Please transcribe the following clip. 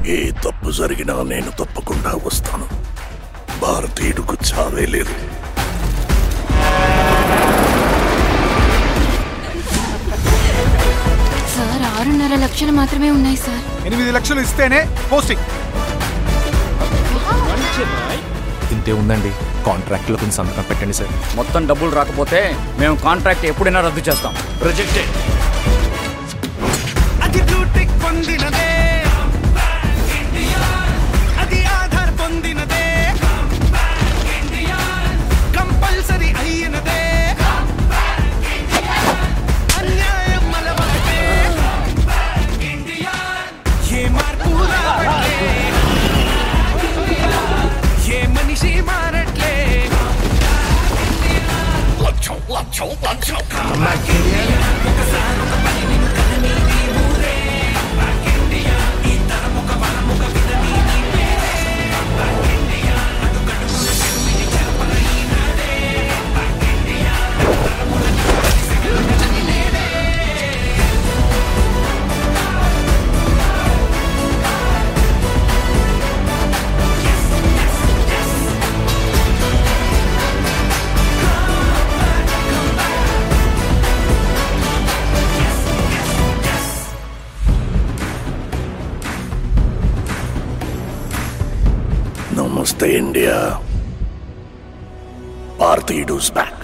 ఏ తప్పు జరిగినా నేను తప్పకుండా వస్తాను. భారతీయుడుకు చావే లేదు. సార్ 6.5 లక్షలు మాత్రమే ఉన్నాయి సార్. 8 లక్షలు ఇస్తేనే పోస్టింగ్. ఇంతే ఉందండి. కాంట్రాక్ట్ లో కొంచెం సంతకం పెట్టండి సార్. మొత్తం డబ్బులు రాకపోతే మేము కాంట్రాక్ట్ ఎప్పుడైనా రద్దు చేస్తాం. ప్రొజెక్టెడ్. అది బ్లూటిక్ పొందినదే, అది ఆధార్ పొందినదే, కంపల్సరీ అయినదే, అన్యాయం మలవటే, ఏ మార్పు రావట్లే, ఏ మనిషి మారట్లే. లంచం లంచం లంచం. Namaste, India. Bharatiyadu's back.